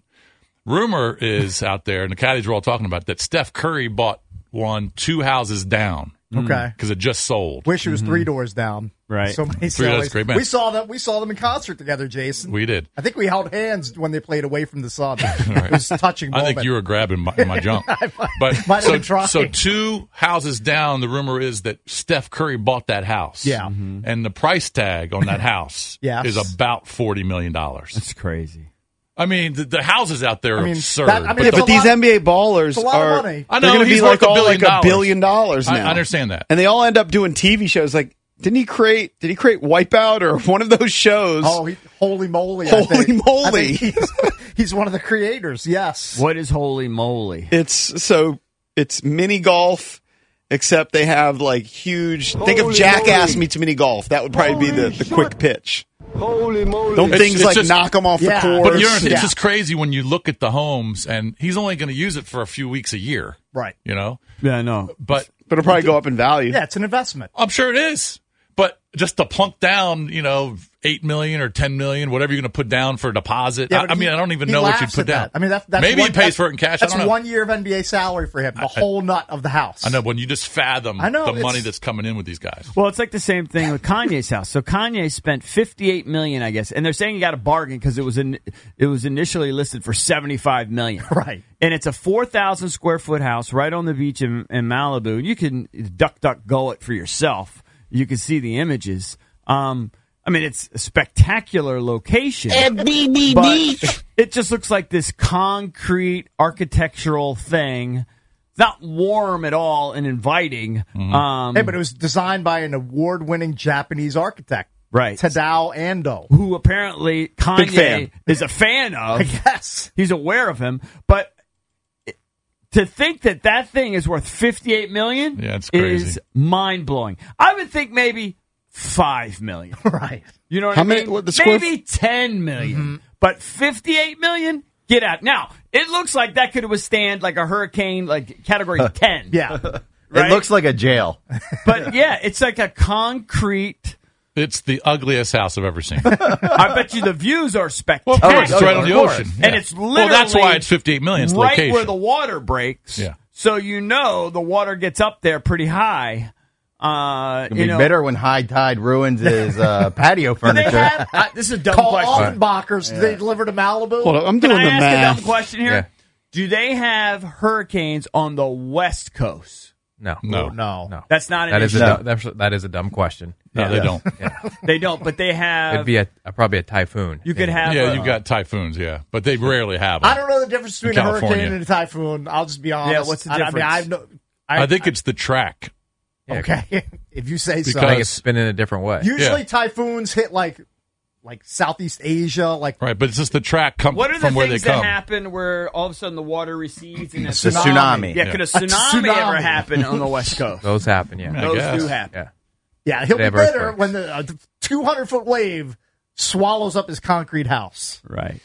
Rumor is out there, and the caddies were all talking about that Steph Curry bought one two houses down. Okay. Because it just sold. Wish it was three doors down. Right. So many Three doors, sellers. great band. We saw that. We saw them in concert together, Jason. We did. I think we held hands when they played "Away from the Sun." It was a touching I moment. think you were grabbing my, my junk. But might have so, been trying. so two houses down, the rumor is that Steph Curry bought that house. Yeah. And the price tag on that house Yes. is about forty million dollars. That's crazy. I mean, the, the houses out there are I mean, absurd. that- I mean, but it's the- But these lot- N B A ballers it's a lot of are money. I they're know, going to he's be worth like a all billion like a dollars. billion dollars now. I understand that. And they all end up doing T V shows. Like, didn't he create? Did he create Wipeout or one of those shows? Oh, he, holy moly! I Holy think. moly. I think he's, he's one of the creators. Yes. What is holy moly? It's so it's mini golf, except they have like huge. think of Jackass meets mini golf. That would probably be the, the quick pitch. Holy moly! Don't It's- things it's like just- knock them off Yeah. the course. But you're, it's Yeah. just crazy when you look at the homes, and he's only going to use it for a few weeks a year. Right. You know, Yeah, no. but but it'll probably go up in value. Yeah, it's an investment. I'm sure it is. But just to plunk down, you know, eight million or ten million, whatever you're going to put down for a deposit. Yeah, I, but I mean, he- I don't even he know what laughs you'd put at down. that. I mean, that's, that's maybe one, he pays that's- for it in cash. That's I don't know. one year of N B A salary for him. The whole nut of the house. I know when you just fathom I know, the it's- money that's coming in with these guys. Well, it's like the same thing with Kanye's house. So Kanye spent fifty-eight million dollars, I guess, and they're saying he got a bargain because it was in, it was initially listed for seventy-five million dollars. Right. And it's a four thousand square foot house right on the beach in, in Malibu. You can duck, duck, go it for yourself. You can see the images. Um, I mean, it's a spectacular location. But it just looks like this concrete architectural thing. It's not warm at all and inviting. Um, Hey, but it was designed by an award-winning Japanese architect, right. Tadao Ando. Who apparently Big fan. Kanye is a fan of. I guess. He's aware of him. But to think that that thing is worth fifty-eight million dollars Yeah, it's crazy. is mind-blowing. I would think maybe five million dollars. Right. You know what How I many- mean? what, the square Maybe ten million dollars. Mm-hmm. But fifty-eight million dollars? Get out. Now, it looks like that could withstand like a hurricane, like category ten. Yeah. Right? It looks like a jail. But yeah, it's like a concrete. It's the ugliest house I've ever seen. I bet you the views are Well, spectacular. of course, it's right on the Of course. ocean. And Yeah. it's literally well, that's why it's fifty-eight million. It's right location. where the water breaks. Yeah. So you know the water gets up there pretty high. Uh, It'll you be know, bitter when high tide ruins his uh, patio Do they furniture. have, uh, this is a dumb Call question. Offenbachers. They deliver to Malibu. Hold on, I'm Can doing I the ask math. a dumb question here? Yeah. Do they have hurricanes on the West Coast? No, No. no, no. That's not an That is issue. a dumb, that's, that is a dumb question. No, they don't. They don't, but they have. It'd be a, a probably a typhoon. You could have. Yeah, a- you've got typhoons, yeah, but they rarely have them. I don't know the difference between In a hurricane California. and a typhoon. I'll just be honest. Yeah, what's the I- I, mean, difference? I've no, I, I think it's the track. okay. If you say so. I think it's spinning a different way. Usually Yeah. typhoons hit like like Southeast Asia, like Right, but it's just the track come What are the from where they things that come. happen where all of a sudden the water recedes and It's a tsunami. Yeah, could a A tsunami, ever tsunami. happen on the West Coast? Those happen, yeah. I Those guess. do happen. Yeah. yeah, he'll They be have bitter earthquakes. when the uh, two hundred foot wave swallows up his concrete house. Right.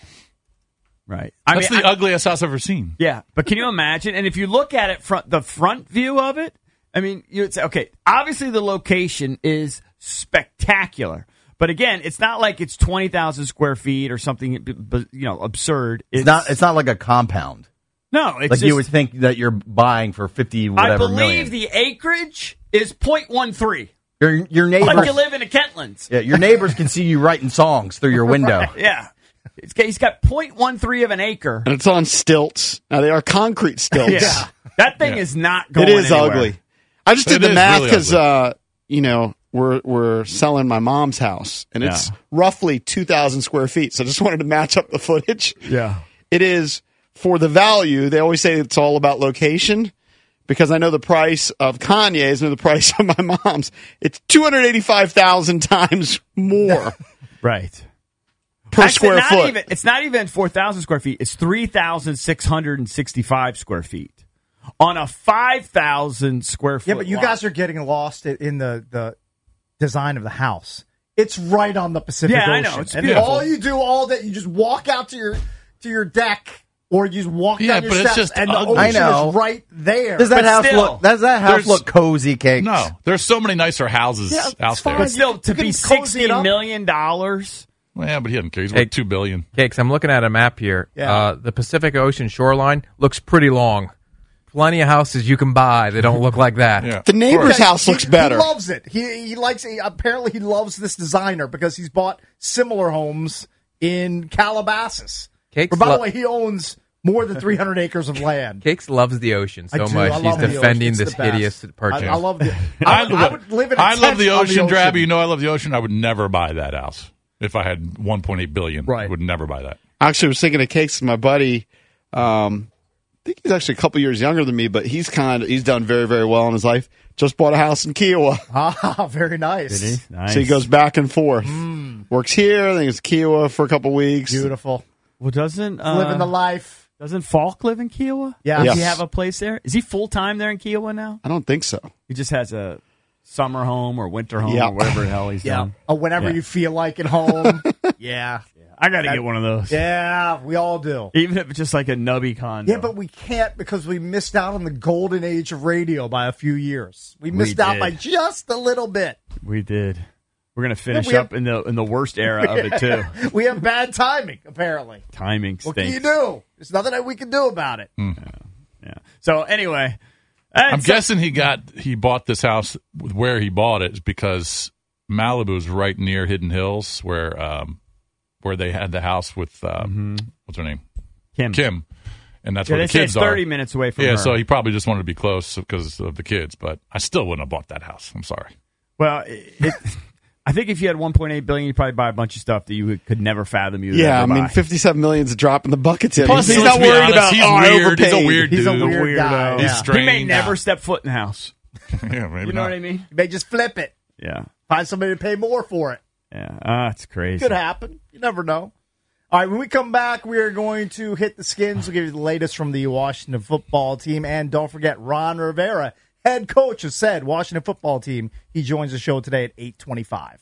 Right. I That's mean, the I- ugliest house I've ever seen. Yeah, but can you imagine? And if you look at it front, the front view of it, I mean, you'd say, okay, obviously the location is spectacular, but again, it's not like it's twenty thousand square feet or something, b- b- you know, absurd. It's not. It's not like a compound. No, it's Like you just- would think that you're buying for fifty I whatever believe million. the acreage is point one three. Your your neighbors. Like you live in a Kentlands. Yeah, your neighbors can see you writing songs through your window. Yeah. It's, he's got point one three of an acre. And it's on stilts. Now, they are concrete stilts. Yeah. That thing Yeah. is not going It is anywhere. ugly. I just did It the is math really because, ugly. uh, you know, we're we're selling my mom's house, and it's Yeah. roughly two thousand square feet. So I just wanted to match up the footage. Yeah. It is, for the value, they always say it's all about location, because I know the price of Kanye's and the price of my mom's. It's two hundred eighty-five thousand times more Right. per Actually, square not foot. Even, it's not even four thousand square feet. It's three thousand six hundred sixty-five square feet on a five thousand square foot Yeah, but you lot. guys are getting lost i- in the, the design of the house. It's right on the Pacific Yeah, I Ocean. know. It's and beautiful. all you do all day, you just walk out to your to your deck, or you just walk Yeah, down your but it's steps, just and the ugly. ocean I know. is right there. Does that But house still, look? Does that house there's- look cozy, Cakes? No, there's so many nicer houses Yeah, it's out fine. there. But still, You to can be cozy sixty it up. million dollars. Well, yeah, but he doesn't care. He's Hey. worth two billion. Cakes, I'm looking at a map here. Yeah. Uh, the Pacific Ocean shoreline looks pretty long. Plenty of houses you can buy that don't look like that. Yeah. The neighbor's Yeah, house he- looks better. He loves it. He he likes. He, apparently, he loves this designer because he's bought similar homes in Calabasas. Cakes But by lo- the way, he owns more than three hundred acres of land. Cakes loves the ocean I so do. much. I He's love the defending ocean. It's this the best. hideous purchase. I, I love the. I would, I would live in. A I love the tent on ocean, Drabby. You know I love the ocean. I would never buy that house if I had one point eight billion. Right. I would never buy that. I actually was thinking of Cakes. My buddy, um, I think he's actually a couple years younger than me, but he's kind of he's done very very well in his life. Just bought a house in Kiowa, Ah, very nice. Nice. so he goes back and forth. Works here, I think it's Kiowa for a couple weeks. Beautiful. Well, doesn't uh, Living the life. doesn't Falk live in Kiowa? Yeah. Does Yes. he have a place there? Is he full time there in Kiowa now? I don't think so. He just has a summer home or winter home Yeah. or whatever the hell he's Yeah. done. Oh, whenever Yeah. you feel like at home. yeah. I got to get one of those. Yeah, we all do. Even if it's just like a nubby condo. Yeah, but we can't because we missed out on the golden age of radio by a few years. We missed We out did. by just a little bit. we did. We're gonna finish we have- up in the in the worst era of it too. We have bad timing, apparently. Timing What stinks. can you do? There's nothing that we can do about it. Yeah. So anyway, I'm and so- guessing he got he bought this house where he bought it is because Malibu is right near Hidden Hills, where um, where they had the house with uh, what's her name, Kim. Kim, and that's Yeah, where they the say kids it's are. thirty minutes away from Yeah, her. so he probably just wanted to be close because of the kids, but I still wouldn't have bought that house. I'm sorry. Well, it, it, I think if you had one point eight billion, you'd probably buy a bunch of stuff that you would- could never fathom you. would Yeah, I ever mean, buy. fifty-seven million's a drop in the bucket. To him. Plus, he's let's not be worried honest, about. he's oh, I weird. He's a overpaid." weird He's a dude. weird guy. He's Yeah. He strange. may never step foot in the house. Yeah, maybe You know not. what I mean? You may just flip it. Yeah. Find somebody to pay more for it. Yeah. Ah, it's crazy. Could happen. You never know. All right, when we come back, we are going to hit the skins. We'll give you the latest from the Washington football team. And don't forget, Ron Rivera, head coach of said Washington football team. He joins the show today at eight twenty-five.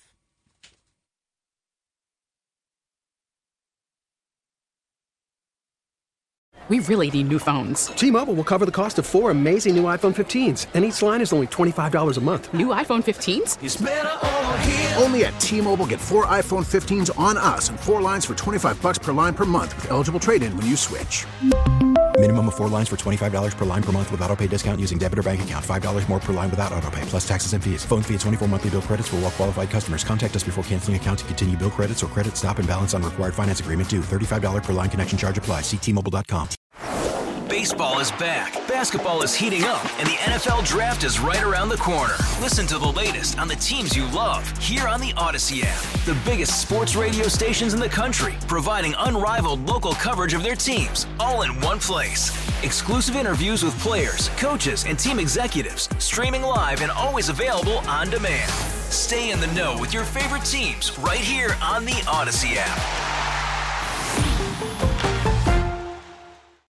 We really need new phones. T-Mobile will cover the cost of four amazing new iPhone fifteens, and each line is only twenty-five dollars a month. New iPhone fifteens? Only at T-Mobile, get four iPhone fifteens on us and four lines for twenty-five bucks per line per month with eligible trade-in when you switch. Minimum of four lines for twenty-five dollars per line per month with autopay discount using debit or bank account. five dollars more per line without autopay, plus taxes and fees. Phone fee at twenty-four monthly bill credits for well-qualified customers. Contact us before canceling account to continue bill credits or credit stop and balance on required finance agreement due. thirty-five dollars per line connection charge applies. See T Mobile dot com. Baseball is back, basketball is heating up, and the N F L Draft is right around the corner. Listen to the latest on the teams you love here on the Odyssey app. The biggest sports radio stations in the country, providing unrivaled local coverage of their teams, all in one place. Exclusive interviews with players, coaches, and team executives, streaming live and always available on demand. Stay in the know with your favorite teams right here on the Odyssey app.